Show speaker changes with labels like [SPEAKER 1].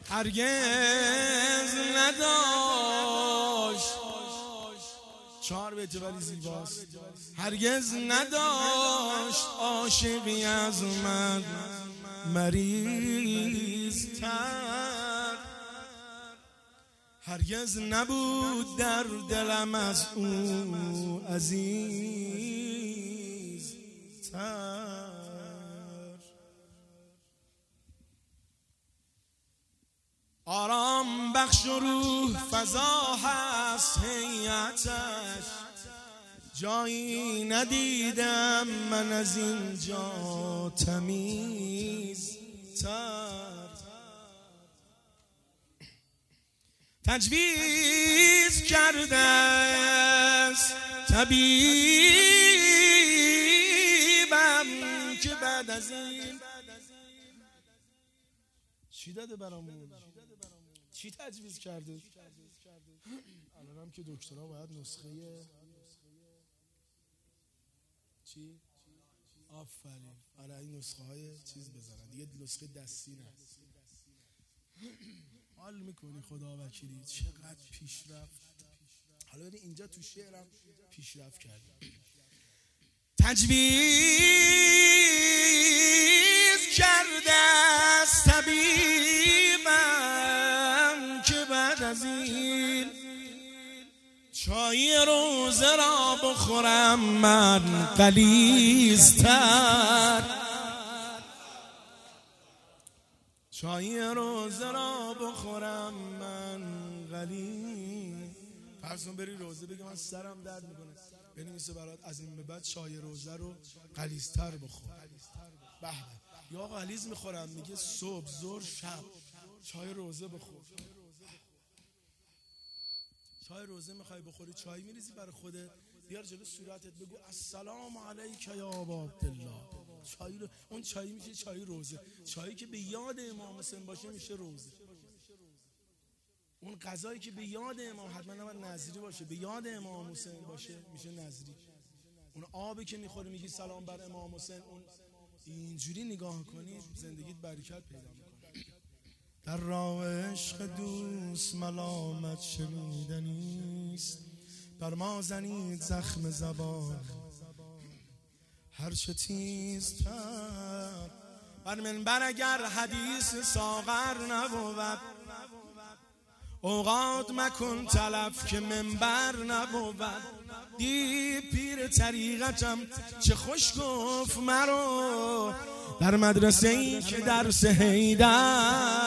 [SPEAKER 1] هرگز نداشت 4 بیت ولی زیباست. هرگز نداشت عاشقی از من مریض تر، هرگز نبود در دلم از او عزیز تر. آرام بخش و روح فضا هست هیئتش، جایی ندیدم من از اینجا تمیز تر. تجویز کرده است طبیبم که بعد از این چی داده برامون؟ چی تجویز کرده؟ الانم که دکترها باید نسخه چی؟ آفرین. آره این نسخه های چیز بزنن دیگه، نسخه دستی نه. حال میکنی خدا وکیلی چقدر پیشرفت. حالا ببین اینجا تو شعرم پیشرفت کرده. تجویز کرده است طبیبم که بعد از این چای روزه را بخورم من غلیظ‌تر. چای روزه را بخورم من غلیظ. فرض کن بری روزه بگی من سرم درد میکنه، بنویسه برات از این به بعد چای روزه رو غلیظ‌تر بخور. به یا غلیظ میخورم، میگه صبح ظهر شب چای روزه بخور. چای روزه میخوای بخوری، چای میریزی برای خودت، بیار جلو صورتت بگو السلام علیک یا ابا عبدالله. چای رو اون چای میشه چای روزه. چایی که به یاد امام حسین باشه میشه روزه. اون غذایی که به یاد امام، حتما نباید نظری باشه، به یاد امام حسین باشه میشه نظری. اون آبی که میخوری میگی سلام بر امام حسین، اون اینجوری نگاه کنی زندگیت برکت پیدا میکنه. در راه عشق دوست ملامت شنیدنیست، بر ما زنید زخم زبان هرچه تیزتر. بر منبر اگر حدیث ساغر نبود، اوقات مکن تلف که منبر نبود. دی پیر طریقتم چه خوش گفت مرو، در مدرسه ای که درس حیدر